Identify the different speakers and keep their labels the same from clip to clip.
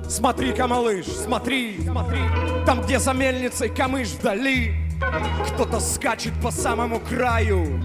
Speaker 1: Смотри-ка, малыш, смотри, смотри, там, где за мельницей камыш вдали, кто-то скачет по самому краю.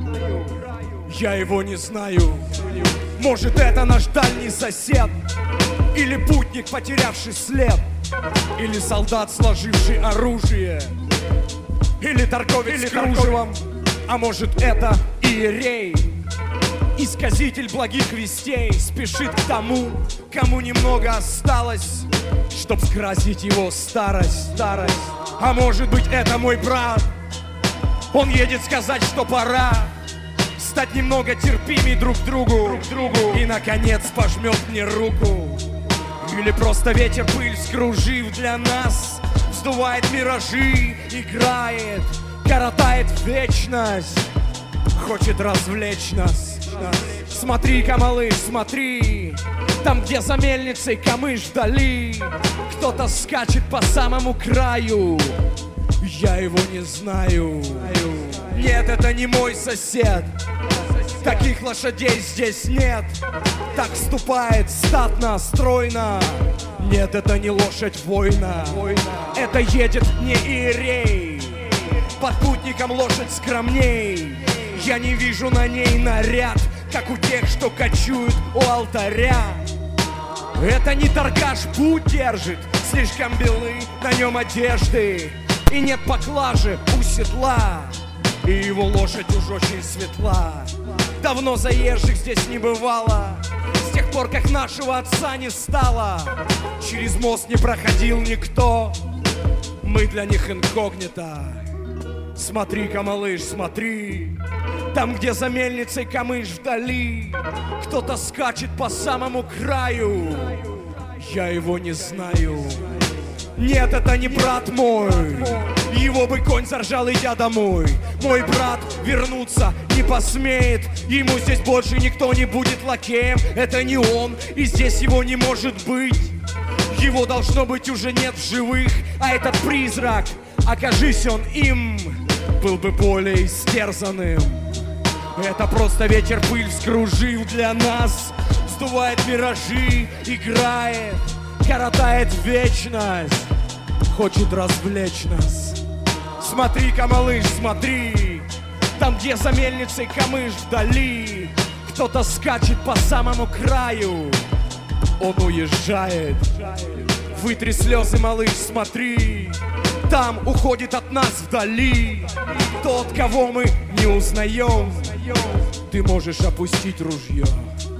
Speaker 1: Я его не знаю. Может, это наш дальний сосед, или путник, потерявший след, или солдат, сложивший оружие, или торговец кружевом. А может, это иерей, исказитель благих вестей, спешит к тому, кому немного осталось, чтоб скрасить его старость. А может быть, это мой брат, он едет сказать, что пора стать немного терпимей друг к другу, и, наконец, пожмет мне руку. Или просто ветер, пыль скружив для нас, вздувает миражи, играет, коротает вечность, хочет развлечь нас. Смотри-ка, малыш, смотри, там, где за мельницей камыш вдали, кто-то скачет по самому краю. Я его не знаю. Нет, это не мой сосед, таких лошадей здесь нет. Так ступает статно, стройно. Нет, это не лошадь воина, это едет не иерей. Под путником лошадь скромней. Я не вижу на ней наряд, как у тех, что кочуют у алтаря. Это не торгаш, путь держит, слишком белы на нем одежды, и нет поклажи у седла, и его лошадь уж очень светла. Давно заезжих здесь не бывало, с тех пор, как нашего отца не стало. Через мост не проходил никто, мы для них инкогнито. Смотри-ка, малыш, смотри, там, где за мельницей камыш вдали, кто-то скачет по самому краю. Я его не знаю. Нет, это не брат мой, его бы конь заржал, идя домой. Мой брат вернуться не посмеет, ему здесь больше никто не будет лакеем. Это не он, и здесь его не может быть. Его, должно быть, уже нет в живых. А этот призрак, окажись он им, был бы более истерзанным. Это просто ветер, пыль вскружив для нас, вздувает миражи, играет, коротает вечность, хочет развлечь нас. Смотри-ка, малыш, смотри, там, где за мельницей камыш вдали, кто-то скачет по самому краю. Он уезжает. Вытри слезы, малыш, смотри, там уходит от нас вдали тот, кого мы не узнаем. Ты можешь опустить ружье.